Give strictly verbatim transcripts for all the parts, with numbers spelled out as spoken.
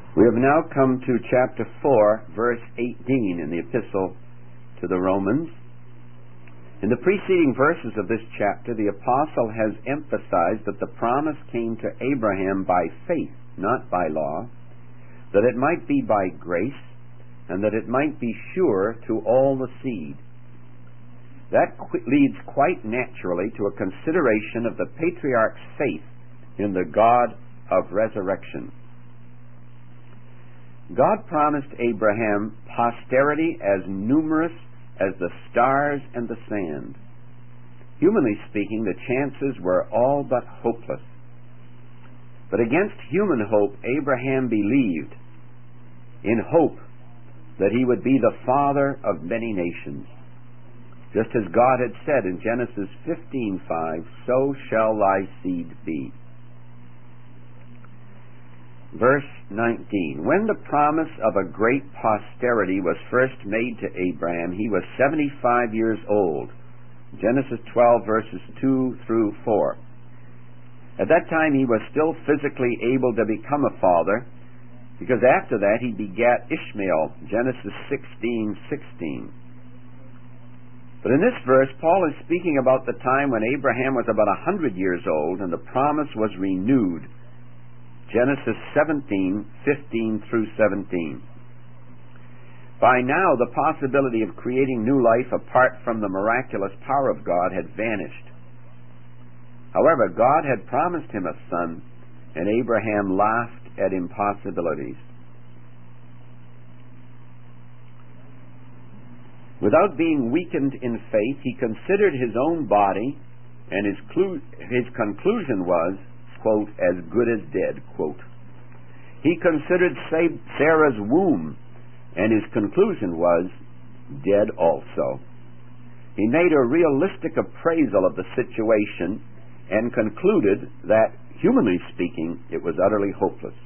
We have now come to chapter four, verse eighteen in the epistle to the Romans. In the preceding verses of this chapter, the apostle has emphasized that the promise came to Abraham by faith, not by law, that it might be by grace, and that it might be sure to all the seed. That qu- leads quite naturally to a consideration of the patriarch's faith in the God of resurrection. God promised Abraham posterity as numerous as the stars and the sand. Humanly speaking, the chances were all but hopeless. But against human hope, Abraham believed in hope that he would be the father of many nations. Just as God had said in Genesis fifteen five, so shall thy seed be. Verse nineteen, when the promise of a great posterity was first made to Abraham, he was seventy-five years old. Genesis twelve, verses two through four. At that time he was still physically able to become a father, because after that he begat Ishmael, Genesis sixteen sixteen. But in this verse, Paul is speaking about the time when Abraham was about a hundred years old and the promise was renewed. Genesis seventeen fifteen through seventeen. By now, the possibility of creating new life apart from the miraculous power of God had vanished. However, God had promised him a son, and Abraham laughed at impossibilities. Without being weakened in faith, he considered his own body, and his, clu- his conclusion was, quote, as good as dead, quote. He considered Sarah's womb, and his conclusion was dead also. He made a realistic appraisal of the situation and concluded that, humanly speaking, it was utterly hopeless.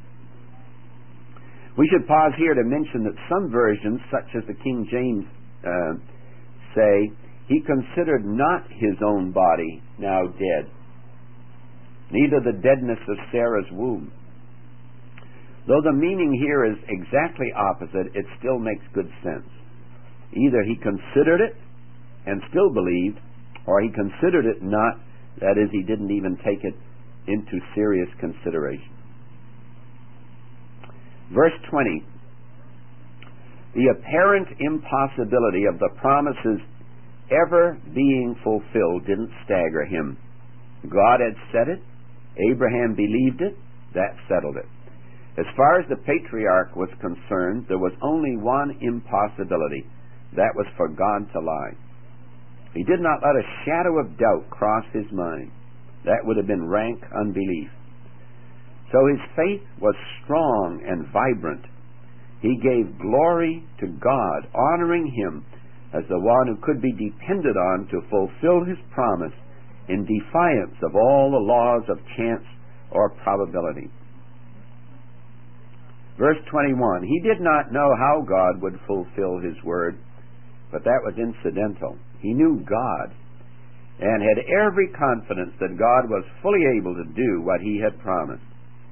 We should pause here to mention that some versions, such as the King James, uh, say, he considered not his own body now dead, neither the deadness of Sarah's womb. Though the meaning here is exactly opposite, it still makes good sense. Either he considered it and still believed, or he considered it not, that is, he didn't even take it into serious consideration. Verse twenty. The apparent impossibility of the promises ever being fulfilled didn't stagger him. God had said it, Abraham believed it, that settled it. As far as the patriarch was concerned, there was only one impossibility. That was for God to lie. He did not let a shadow of doubt cross his mind. That would have been rank unbelief. So his faith was strong and vibrant. He gave glory to God, honoring him as the one who could be depended on to fulfill his promise in defiance of all the laws of chance or probability. Verse twenty-one, he did not know how God would fulfill his word, but that was incidental. He knew God and had every confidence that God was fully able to do what he had promised.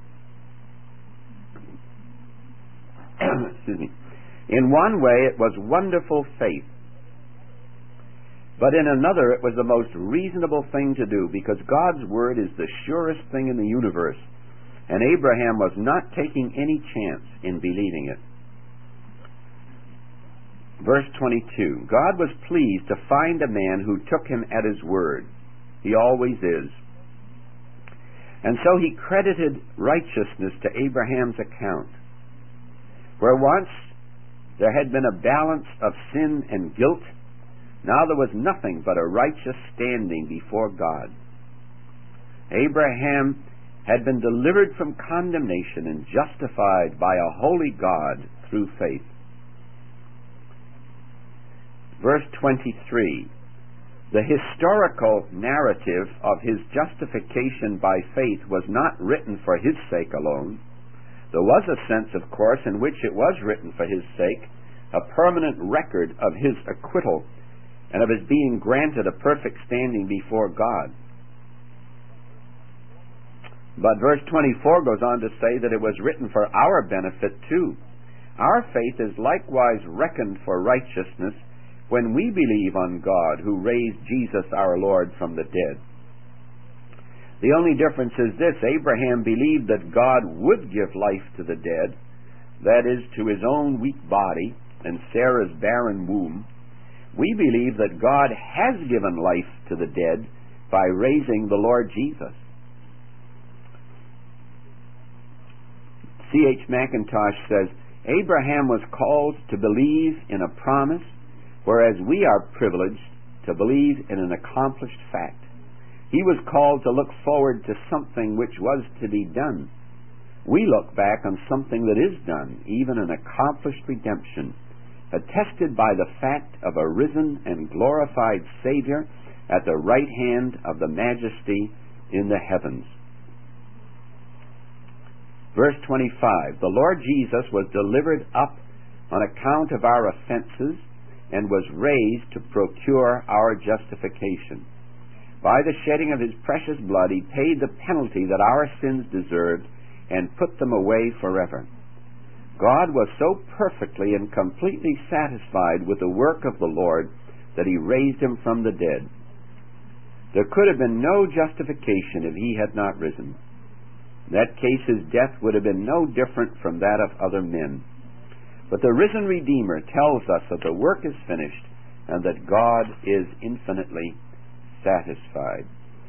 Excuse me. In one way, it was wonderful faith. But in another, it was the most reasonable thing to do, because God's word is the surest thing in the universe, and Abraham was not taking any chance in believing it. Verse twenty-two, God was pleased to find a man who took him at his word. He always is. And so he credited righteousness to Abraham's account. Where once there had been a balance of sin and guilt, now there was nothing but a righteous standing before God. Abraham had been delivered from condemnation and justified by a holy God through faith. Verse twenty-three, the historical narrative of his justification by faith was not written for his sake alone. There was a sense, of course, in which it was written for his sake, a permanent record of his acquittal and of his being granted a perfect standing before God. But verse twenty-four goes on to say that it was written for our benefit too. Our faith is likewise reckoned for righteousness when we believe on God who raised Jesus our Lord from the dead. The only difference is this: Abraham believed that God would give life to the dead, that is, to his own weak body and Sarah's barren womb. We believe that God has given life to the dead by raising the Lord Jesus. C H Mackintosh says, Abraham was called to believe in a promise, whereas we are privileged to believe in an accomplished fact. He was called to look forward to something which was to be done. We look back on something that is done, even an accomplished redemption, attested by the fact of a risen and glorified Savior at the right hand of the Majesty in the heavens. Verse twenty-five, the Lord Jesus was delivered up on account of our offenses and was raised to procure our justification. By the shedding of his precious blood, he paid the penalty that our sins deserved and put them away forever. God was so perfectly and completely satisfied with the work of the Lord that he raised him from the dead. There could have been no justification if he had not risen. In that case, his death would have been no different from that of other men. But the risen Redeemer tells us that the work is finished and that God is infinitely satisfied.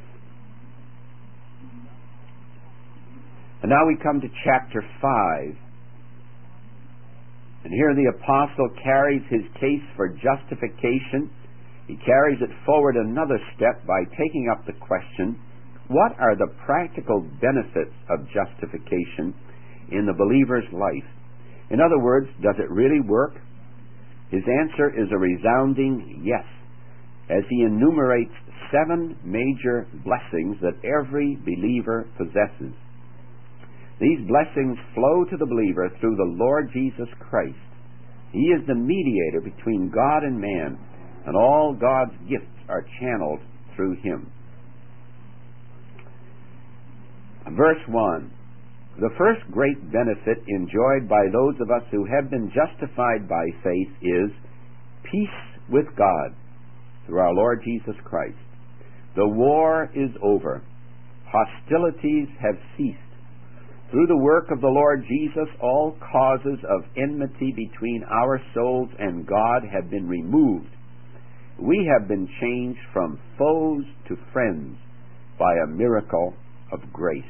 And now we come to chapter five. And here the apostle carries his case for justification. He carries it forward another step by taking up the question, what are the practical benefits of justification in the believer's life? In other words, does it really work? His answer is a resounding yes, as he enumerates seven major blessings that every believer possesses. These blessings flow to the believer through the Lord Jesus Christ. He is the mediator between God and man, and all God's gifts are channeled through him. Verse one, the first great benefit enjoyed by those of us who have been justified by faith is peace with God through our Lord Jesus Christ. The war is over. Hostilities have ceased. Through the work of the Lord Jesus, all causes of enmity between our souls and God have been removed. We have been changed from foes to friends by a miracle of grace.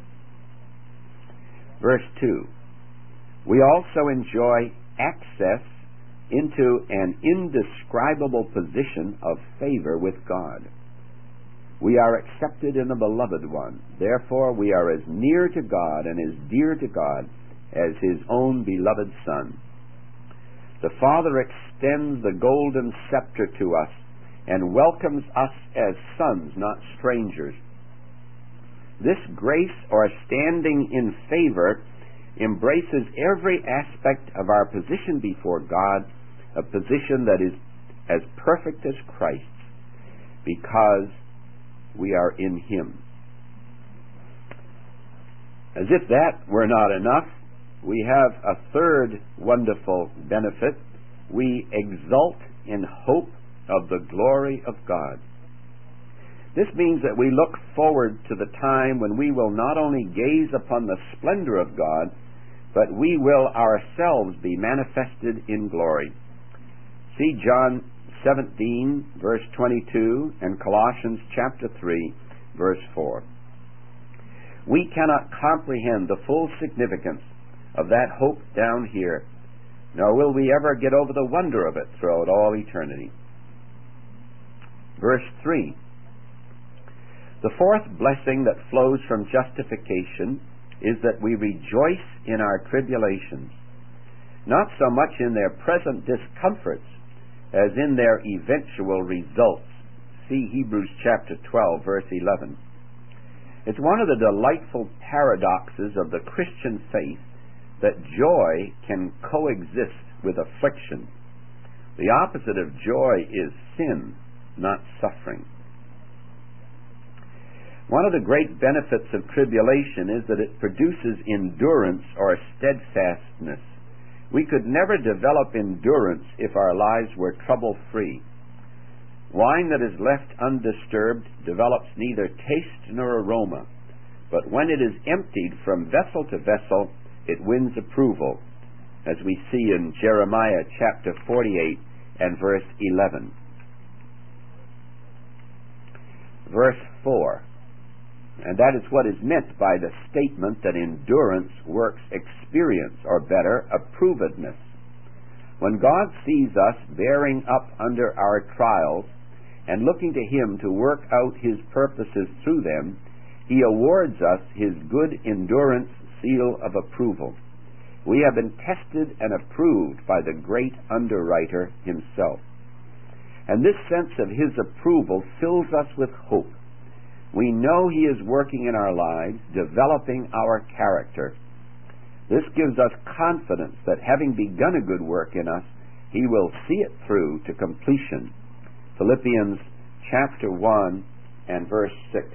Verse two, we also enjoy access into an indescribable position of favor with God. We are accepted in the Beloved One. Therefore, we are as near to God and as dear to God as his own beloved Son. The Father extends the golden scepter to us and welcomes us as sons, not strangers. This grace, or standing in favor, embraces every aspect of our position before God, a position that is as perfect as Christ's, because we are in him. As if that were not enough, we have a third wonderful benefit. We exult in hope of the glory of God. This means that we look forward to the time when we will not only gaze upon the splendor of God, but we will ourselves be manifested in glory. See John seventeen, verse twenty-two, and Colossians chapter three, verse four. We cannot comprehend the full significance of that hope down here, nor will we ever get over the wonder of it throughout all eternity. Verse three. The fourth blessing that flows from justification is that we rejoice in our tribulations, not so much in their present discomforts as in their eventual results. See Hebrews chapter twelve, verse eleven. It's one of the delightful paradoxes of the Christian faith that joy can coexist with affliction. The opposite of joy is sin, not suffering. One of the great benefits of tribulation is that it produces endurance or steadfastness. We could never develop endurance if our lives were trouble-free. Wine that is left undisturbed develops neither taste nor aroma, but when it is emptied from vessel to vessel, it wins approval, as we see in Jeremiah chapter forty-eight and verse eleven. Verse four. And that is what is meant by the statement that endurance works experience, or better, approvedness. When God sees us bearing up under our trials and looking to Him to work out His purposes through them, He awards us His good endurance seal of approval. We have been tested and approved by the great underwriter Himself. And this sense of His approval fills us with hope. We know He is working in our lives, developing our character. This gives us confidence that having begun a good work in us, He will see it through to completion. Philippians chapter one and verse six.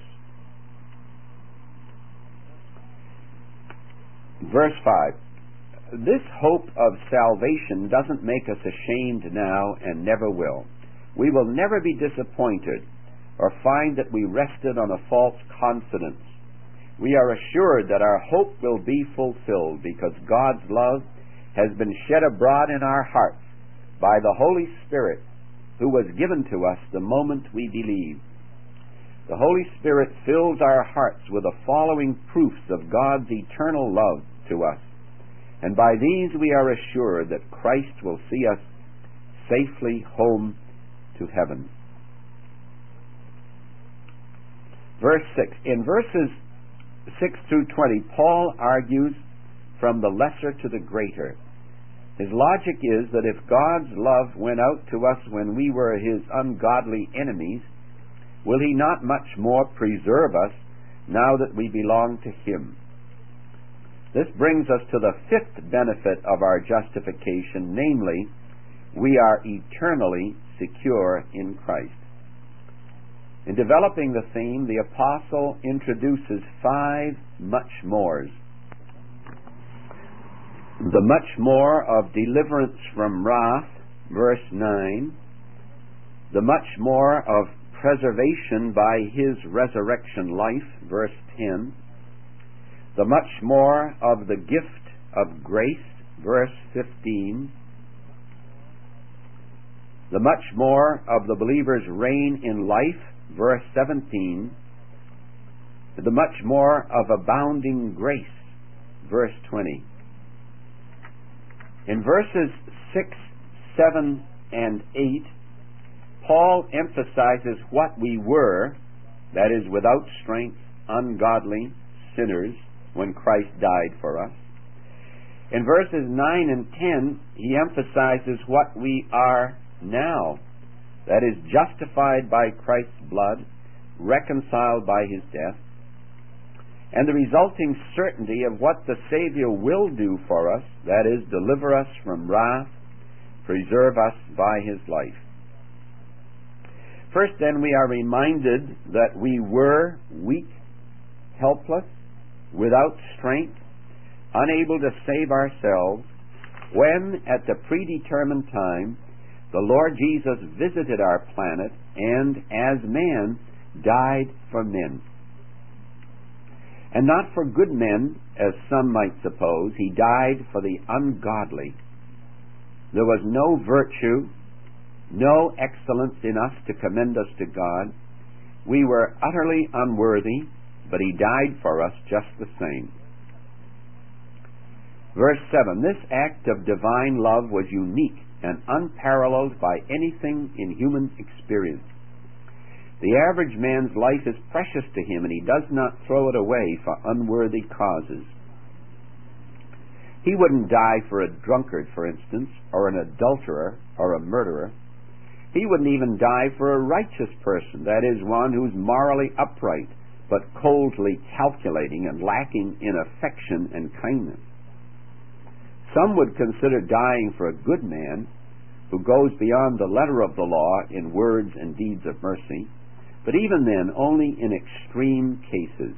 Verse five. This hope of salvation doesn't make us ashamed now and never will. We will never be disappointed or find that we rested on a false confidence. We are assured that our hope will be fulfilled because God's love has been shed abroad in our hearts by the Holy Spirit, who was given to us the moment we believe. The Holy Spirit fills our hearts with the following proofs of God's eternal love to us, and by these we are assured that Christ will see us safely home to heaven. Verse six. In verses six through twenty, Paul argues from the lesser to the greater. His logic is that if God's love went out to us when we were His ungodly enemies, will He not much more preserve us now that we belong to Him? This brings us to the fifth benefit of our justification, namely, we are eternally secure in Christ. In developing the theme, the apostle introduces five much mores. The much more of deliverance from wrath, verse nine. The much more of preservation by His resurrection life, verse ten. The much more of the gift of grace, verse fifteen. The much more of the believer's reign in life, verse seventeen. The much more of abounding grace, verse twenty. In verses six, seven, and eight, Paul emphasizes what we were, that is, without strength, ungodly, sinners, when Christ died for us. In verses nine and ten, he emphasizes what we are now, that is, justified by Christ's blood, reconciled by His death, and the resulting certainty of what the Savior will do for us, that is, deliver us from wrath, preserve us by His life. First, then, we are reminded that we were weak, helpless, without strength, unable to save ourselves, when, at the predetermined time, the Lord Jesus visited our planet and, as man, died for men. And not for good men, as some might suppose. He died for the ungodly. There was no virtue, no excellence in us to commend us to God. We were utterly unworthy, but He died for us just the same. Verse seven, this act of divine love was unique and unparalleled by anything in human experience. The average man's life is precious to him, and he does not throw it away for unworthy causes. He wouldn't die for a drunkard, for instance, or an adulterer, or a murderer. He wouldn't even die for a righteous person, that is, one who's morally upright, but coldly calculating and lacking in affection and kindness. Some would consider dying for a good man who goes beyond the letter of the law in words and deeds of mercy, but even then only in extreme cases.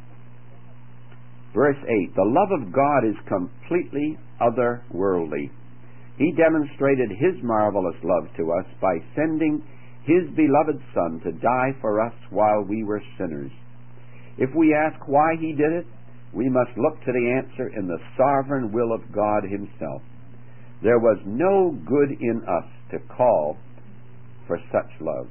Verse eight, the love of God is completely otherworldly. He demonstrated His marvelous love to us by sending His beloved Son to die for us while we were sinners. If we ask why He did it, we must look to the answer in the sovereign will of God Himself. There was no good in us to call for such love.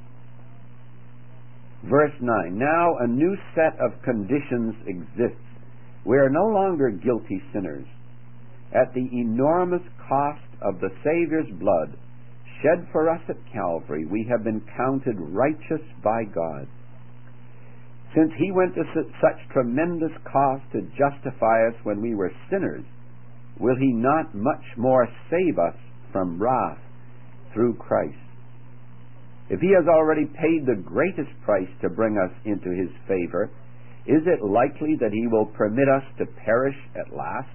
Verse nine, now a new set of conditions exists. We are no longer guilty sinners. At the enormous cost of the Savior's blood shed for us at Calvary, we have been counted righteous by God. Since He went to such tremendous cost to justify us when we were sinners, will He not much more save us from wrath through Christ? If He has already paid the greatest price to bring us into His favor, is it likely that He will permit us to perish at last?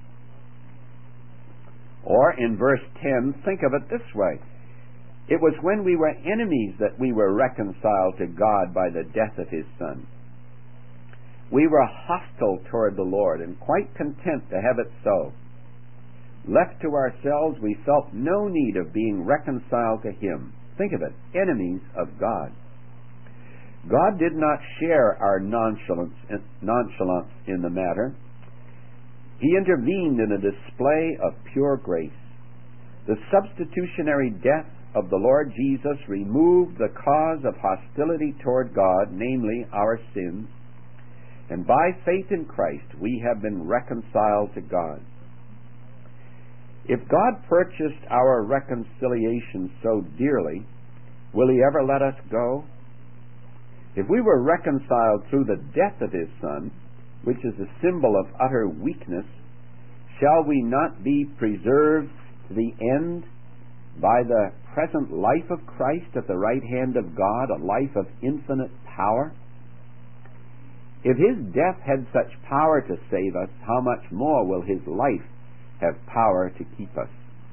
Or in verse ten, think of it this way. It was when we were enemies that we were reconciled to God by the death of His Son. We were hostile toward the Lord and quite content to have it so. Left to ourselves, we felt no need of being reconciled to Him. Think of it, enemies of God. God did not share our nonchalance, nonchalance in the matter. He intervened in a display of pure grace. The substitutionary death of the Lord Jesus removed the cause of hostility toward God, namely our sins, and by faith in Christ we have been reconciled to God. If God purchased our reconciliation so dearly, will He ever let us go? If we were reconciled through the death of His Son, which is a symbol of utter weakness, shall we not be preserved to the end by the present life of Christ at the right hand of God, a life of infinite power? If His death had such power to save us, how much more will His life have power to keep us?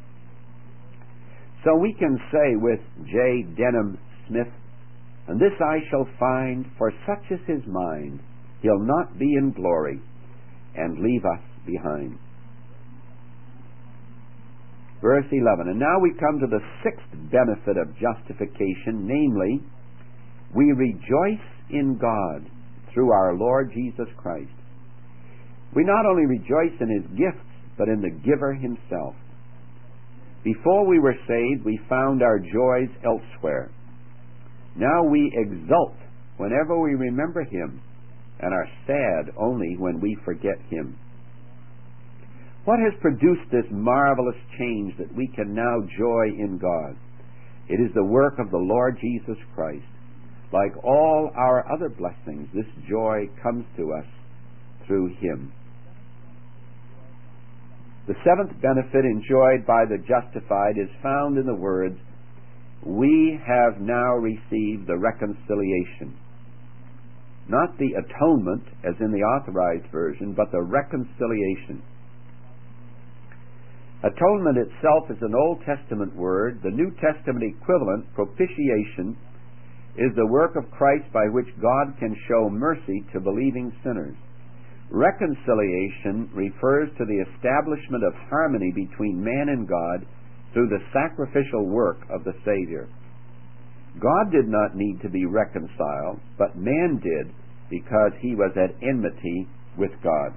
So we can say with J. Denham Smith, and this I shall find, for such is His mind, He'll not be in glory and leave us behind. Verse eleven, and now we come to the sixth benefit of justification, namely, we rejoice in God through our Lord Jesus Christ. We not only rejoice in His gifts, but in the giver Himself. Before we were saved, we found our joys elsewhere. Now we exult whenever we remember Him, and are sad only when we forget Him. What has produced this marvelous change that we can now joy in God? It is the work of the Lord Jesus Christ. Like all our other blessings, this joy comes to us through Him. The seventh benefit enjoyed by the justified is found in the words, we have now received the reconciliation. Not the atonement, as in the Authorized Version, but the reconciliation. Atonement itself is an Old Testament word. The New Testament equivalent, propitiation, is the work of Christ by which God can show mercy to believing sinners. Reconciliation refers to the establishment of harmony between man and God through the sacrificial work of the Savior. God did not need to be reconciled, but man did because he was at enmity with God.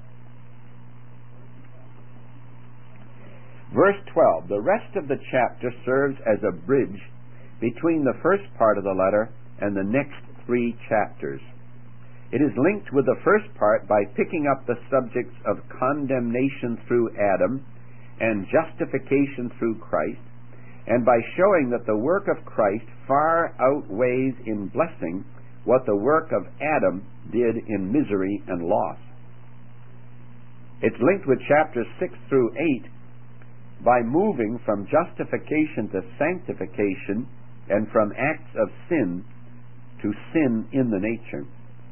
Verse twelve, the rest of the chapter serves as a bridge between the first part of the letter and the next three chapters. It is linked with the first part by picking up the subjects of condemnation through Adam and justification through Christ, and by showing that the work of Christ far outweighs in blessing what the work of Adam did in misery and loss. It's linked with chapters six through eight by moving from justification to sanctification and from acts of sin to sin in the nature.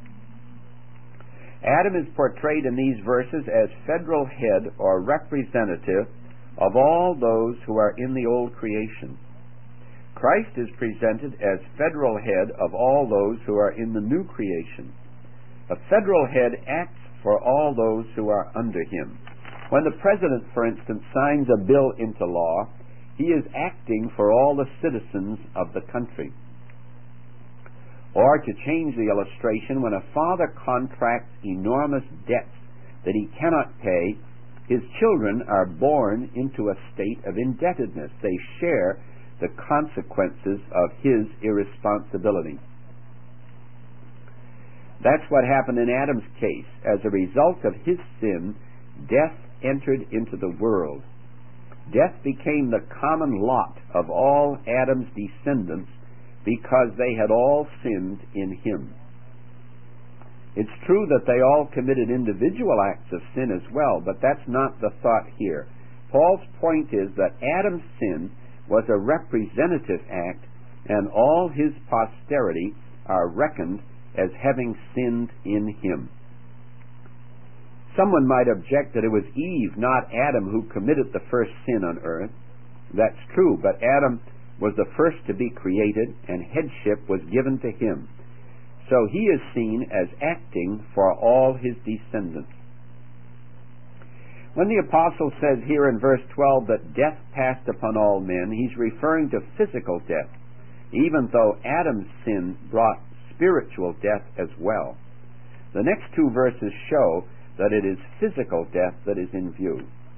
Adam is portrayed in these verses as federal head or representative of all those who are in the old creation. Christ is presented as federal head of all those who are in the new creation. A federal head acts for all those who are under him. When the president, for instance, signs a bill into law, he is acting for all the citizens of the country. Or, to change the illustration, when a father contracts enormous debts that he cannot pay, his children are born into a state of indebtedness. They share the consequences of his irresponsibility. That's what happened in Adam's case. As a result of his sin, death entered into the world. Death became the common lot of all Adam's descendants because they had all sinned in him. It's true that they all committed individual acts of sin as well, but that's not the thought here. Paul's point is that Adam's sin was a representative act, and all his posterity are reckoned as having sinned in him. Someone might object that it was Eve, not Adam, who committed the first sin on earth. That's true, but Adam was the first to be created, and headship was given to him. So he is seen as acting for all his descendants. When the apostle says here in verse twelve that death passed upon all men, he's referring to physical death, even though Adam's sin brought spiritual death as well. The next two verses show that it is physical death that is in view.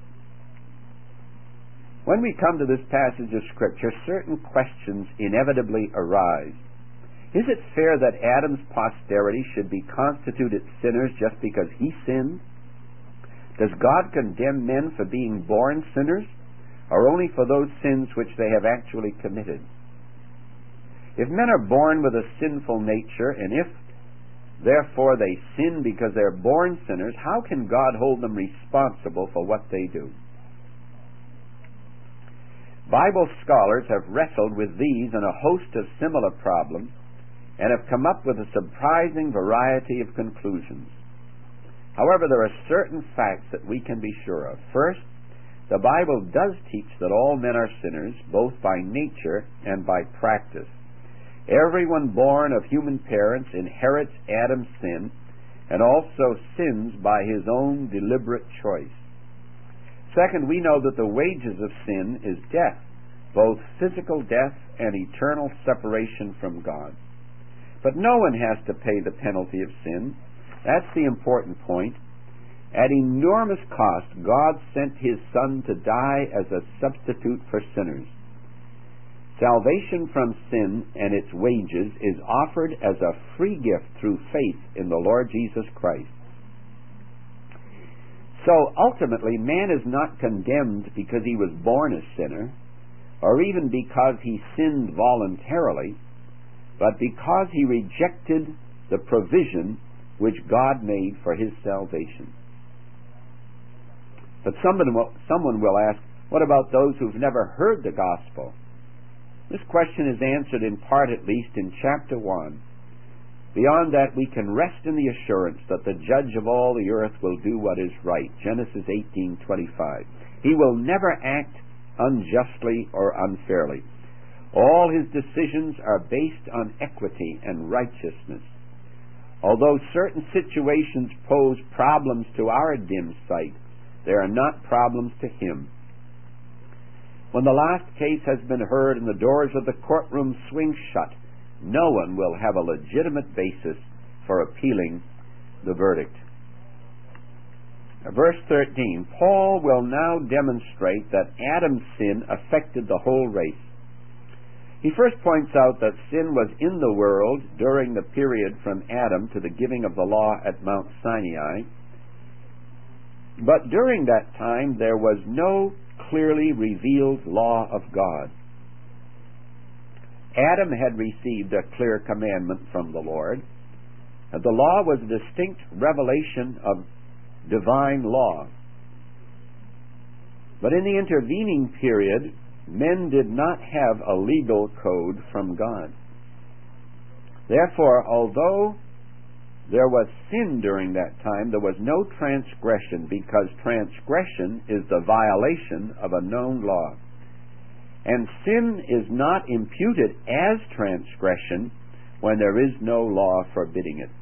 When we come to this passage of Scripture, certain questions inevitably arise. Is it fair that Adam's posterity should be constituted sinners just because he sinned? Does God condemn men for being born sinners, or only for those sins which they have actually committed? If men are born with a sinful nature, and if therefore they sin because they're born sinners, how can God hold them responsible for what they do? Bible scholars have wrestled with these and a host of similar problems and have come up with a surprising variety of conclusions. However, there are certain facts that we can be sure of. First, the Bible does teach that all men are sinners, both by nature and by practice. Everyone born of human parents inherits Adam's sin and also sins by his own deliberate choice. Second, we know that the wages of sin is death, both physical death and eternal separation from God. But no one has to pay the penalty of sin. That's the important point. At enormous cost, God sent his Son to die as a substitute for sinners. Salvation from sin and its wages is offered as a free gift through faith in the Lord Jesus Christ. So ultimately, man is not condemned because he was born a sinner, or even because he sinned voluntarily, but because he rejected the provision which God made for his salvation. But someone will, someone will ask, what about those who've never heard the gospel? This question is answered in part, at least, in chapter one. Beyond that, we can rest in the assurance that the judge of all the earth will do what is right. Genesis eighteen twenty-five. He will never act unjustly or unfairly. All his decisions are based on equity and righteousness. Although certain situations pose problems to our dim sight, they are not problems to him. When the last case has been heard and the doors of the courtroom swing shut, no one will have a legitimate basis for appealing the verdict. Verse thirteen, Paul will now demonstrate that Adam's sin affected the whole race. He first points out that sin was in the world during the period from Adam to the giving of the law at Mount Sinai. But during that time there was no clearly revealed law of God. Adam had received a clear commandment from the Lord. And the law was a distinct revelation of divine law. But in the intervening period, men did not have a legal code from God. Therefore, although there was sin during that time, there was no transgression, because transgression is the violation of a known law. And sin is not imputed as transgression when there is no law forbidding it.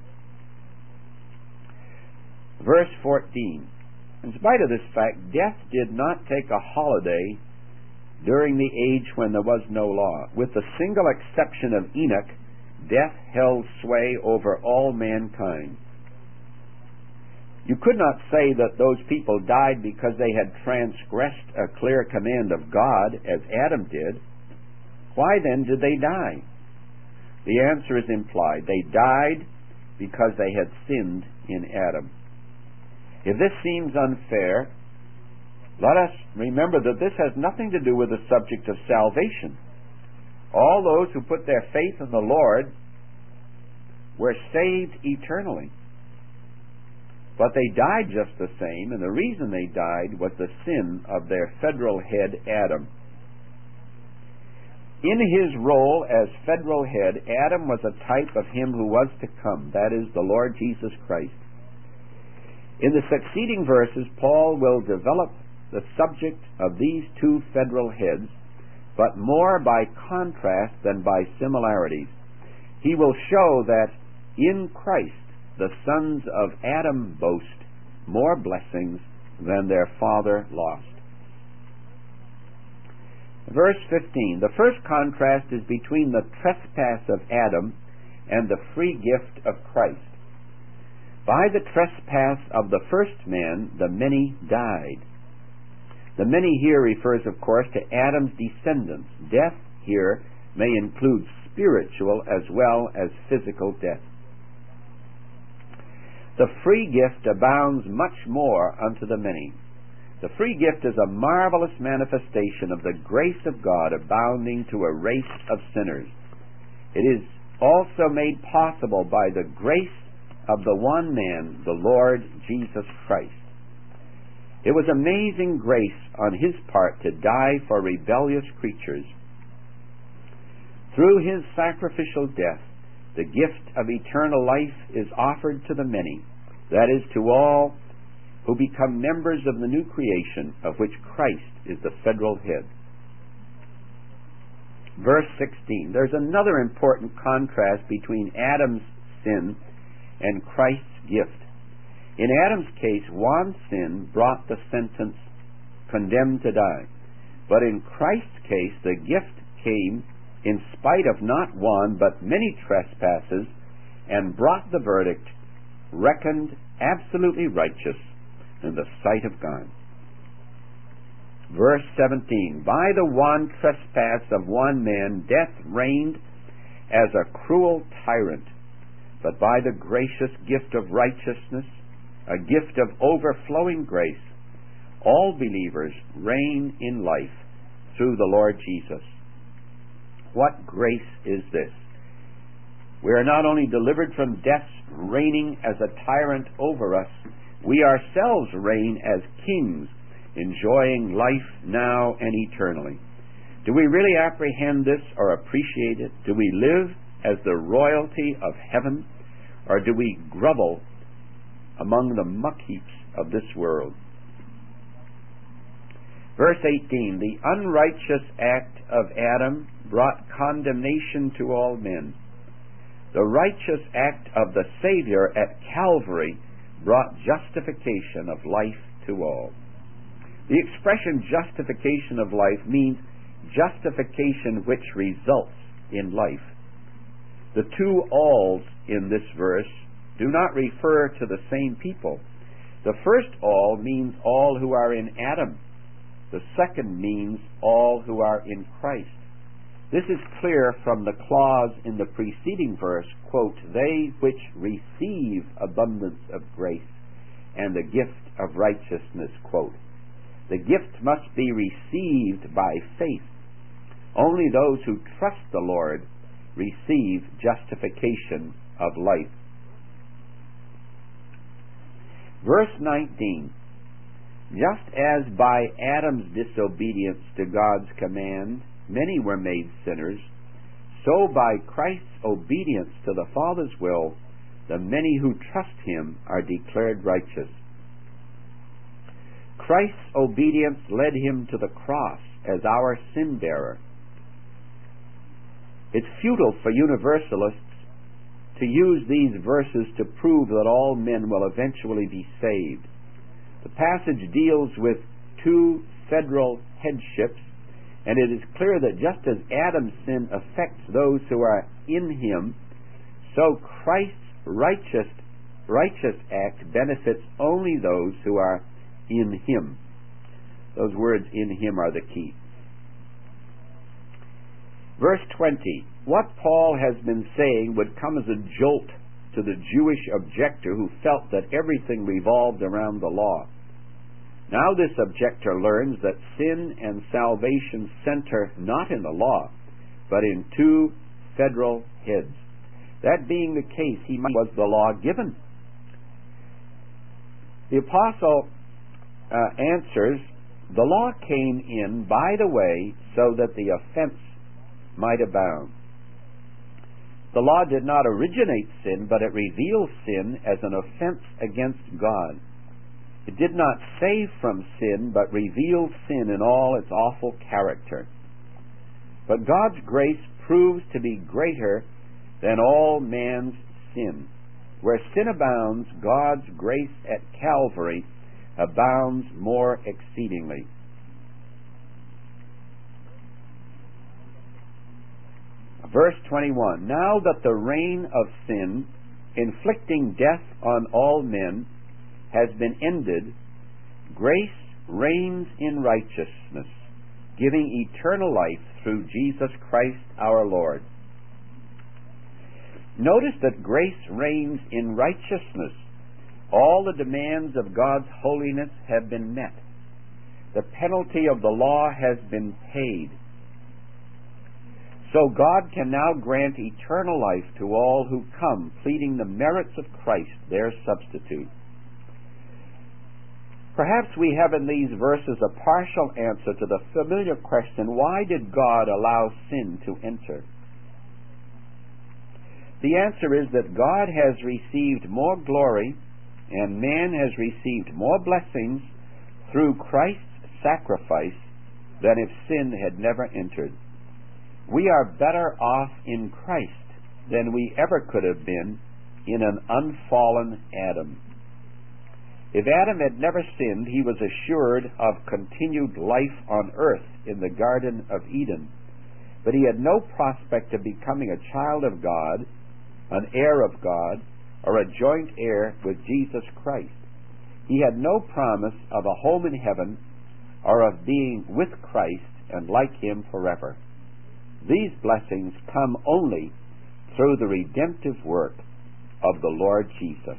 Verse fourteen. In spite of this fact, death did not take a holiday during the age when there was no law. With the single exception of Enoch, death held sway over all mankind. You could not say that those people died because they had transgressed a clear command of God, as Adam did. Why then did they die? The answer is implied. They died because they had sinned in Adam. If this seems unfair, let us remember that this has nothing to do with the subject of salvation. All those who put their faith in the Lord were saved eternally. But they died just the same, and the reason they died was the sin of their federal head, Adam. In his role as federal head, Adam was a type of him who was to come, that is, the Lord Jesus Christ. In the succeeding verses, Paul will develop the subject of these two federal heads, but more by contrast than by similarities. He will show that in Christ the sons of Adam boast more blessings than their father lost. Verse fifteen. The first contrast is between the trespass of Adam and the free gift of Christ. By the trespass of the first man, the many died. The many here refers, of course, to Adam's descendants. Death here may include spiritual as well as physical death. The free gift abounds much more unto the many. The free gift is a marvelous manifestation of the grace of God abounding to a race of sinners. It is also made possible by the grace of the one man, the Lord Jesus Christ. It was amazing grace on his part to die for rebellious creatures. Through his sacrificial death, the gift of eternal life is offered to the many, that is, to all who become members of the new creation of which Christ is the federal head. Verse sixteen. There's another important contrast between Adam's sin and Christ's gift. In Adam's case, one sin brought the sentence condemned to die. But in Christ's case, the gift came in spite of not one but many trespasses and brought the verdict reckoned absolutely righteous in the sight of God. Verse seventeen. By the one trespass of one man, death reigned as a cruel tyrant. But by the gracious gift of righteousness, a gift of overflowing grace, all believers reign in life through the Lord Jesus. What grace is this? We are not only delivered from death's reigning as a tyrant over us, we ourselves reign as kings, enjoying life now and eternally. Do we really apprehend this or appreciate it? Do we live as the royalty of heaven, or do we grovel among the muck heaps of this world? Verse eighteen. The unrighteous act of Adam brought condemnation to all men. The righteous act of the Savior at Calvary brought justification of life to all. The expression justification of life means justification which results in life. The two alls in this verse do not refer to the same people. The first all means all who are in Adam. The second means all who are in Christ. This is clear from the clause in the preceding verse, quote, they which receive abundance of grace and the gift of righteousness, quote. The gift must be received by faith. Only those who trust the Lord receive justification of life. Verse nineteen. Just as by Adam's disobedience to God's command many were made sinners, so by Christ's obedience to the Father's will, the many who trust him are declared righteous. Christ's obedience led him to the cross, as our sin bearer. It's futile for universalists to use these verses to prove that all men will eventually be saved. The passage deals with two federal headships, and it is clear that just as Adam's sin affects those who are in him, so Christ's righteous, righteous act benefits only those who are in him. Those words, in him, are the key. Verse twenty. What Paul has been saying would come as a jolt to the Jewish objector who felt that everything revolved around the law. Now this objector learns that sin and salvation center not in the law, but in two federal heads. That being the case, he was the law given. The apostle uh, answers, the law came in by the way so that the offense might abound. The law did not originate sin, but it reveals sin as an offense against God. It did not save from sin, but revealed sin in all its awful character. But God's grace proves to be greater than all man's sin. Where sin abounds, God's grace at Calvary abounds more exceedingly. Verse twenty-one, now that the reign of sin, inflicting death on all men, has been ended, grace reigns in righteousness, giving eternal life through Jesus Christ our Lord. Notice that grace reigns in righteousness. All the demands of God's holiness have been met. The penalty of the law has been paid. So God can now grant eternal life to all who come, pleading the merits of Christ, their substitute. Perhaps we have in these verses a partial answer to the familiar question, why did God allow sin to enter? The answer is that God has received more glory and man has received more blessings through Christ's sacrifice than if sin had never entered. We are better off in Christ than we ever could have been in an unfallen Adam. If Adam had never sinned, he was assured of continued life on earth in the Garden of Eden. But he had no prospect of becoming a child of God, an heir of God, or a joint heir with Jesus Christ. He had no promise of a home in heaven or of being with Christ and like him forever. These blessings come only through the redemptive work of the Lord Jesus.